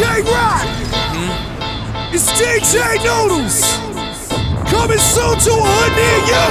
J-Rock. It's DJ Noodles. Coming soon to a hood near you.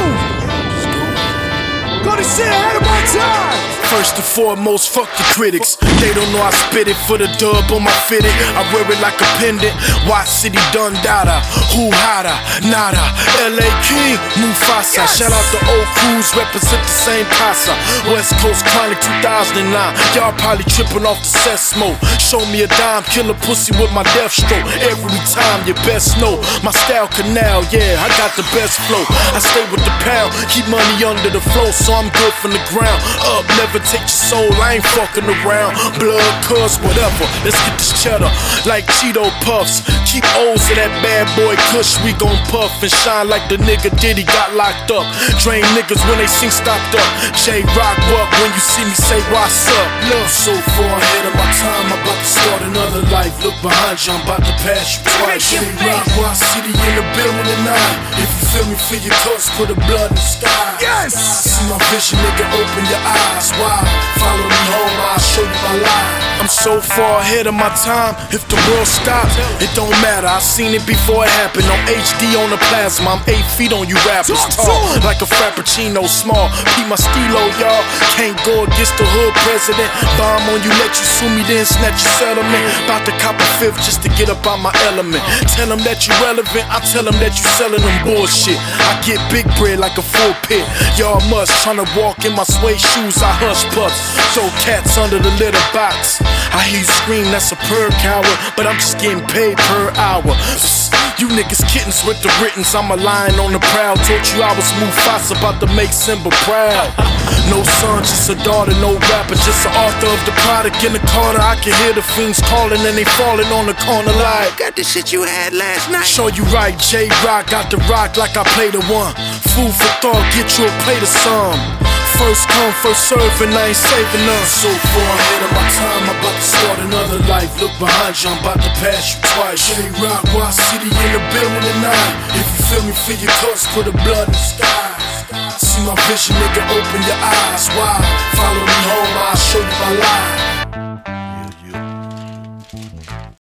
Gonna sit ahead of my time. First and foremost, fuck the critics. They don't know I spit it for the dub on my fitted. I wear it like a pendant. White City Dundada, who hotter, nada. LA King, Mufasa. Yes. Shout out to old crews, represent the same casa. West Coast Chronic 2009. Y'all probably tripping off the set smoke. Show me a dime, kill a pussy with my death stroke. Every time you best know my style canal, yeah, I got the best flow. I stay with the pound, keep money under the flow, so I'm good from the ground up. Never take your soul, I ain't fucking around. Blood, cuz, whatever, let's get this cheddar like Cheeto Puffs. Keep O's of that bad boy Kush, we gon' puff and shine like the nigga Diddy got locked up. Drain niggas when they sing stopped up. J-Rock walk when you see me say what's up. Look, so far ahead of my time, I'm about to start another life. Look behind you, I'm about to pass you twice. J-Rock, White City in the building tonight. If you feel me, feel your cuts, put the blood in the sky. Yes. See my vision, nigga, open your eyes wide. Follow me home, I'll show you my life. I'm so far ahead of my time, if the world stops, it don't matter. I seen it before it happened. On HD on the plasma, I'm 8 feet on you rappers. Tall, like a Frappuccino, small. Keep my stilo, y'all. Can't go against the hood president. Bomb on you, let you sue me, then snatch your settlement. About to cop a fifth just to get up out my element. Tell them that you relevant, I tell them that you selling them bullshit. I get big bread like a full pit. Y'all must tryna walk in my suede shoes, I hush puffs. Throw cats under the litter box. I hear you scream, that's a purr coward, but I'm just getting paid per hour. You niggas kittens with the writtens, I'm a lion on the prowl. Told you I was Mufasa, about to make Simba proud. No son, just a daughter, no rapper, just the author of the product in the corner. I can hear the fiends calling and they falling on the corner like, Got the shit you had last night. show you right, J-Rock got the rock like I play the one. Food for thought, get you a plate of some. First come, first serve, and I ain't saving none. So far ahead of my time, I'm about to start another life. Look behind you, I'm about to pass you twice. J-Rock, White City in the building tonight. If you feel me, feel your cuts, put the blood in the sky. See my vision, nigga, open your eyes wide. Follow me home, I'll show you my life.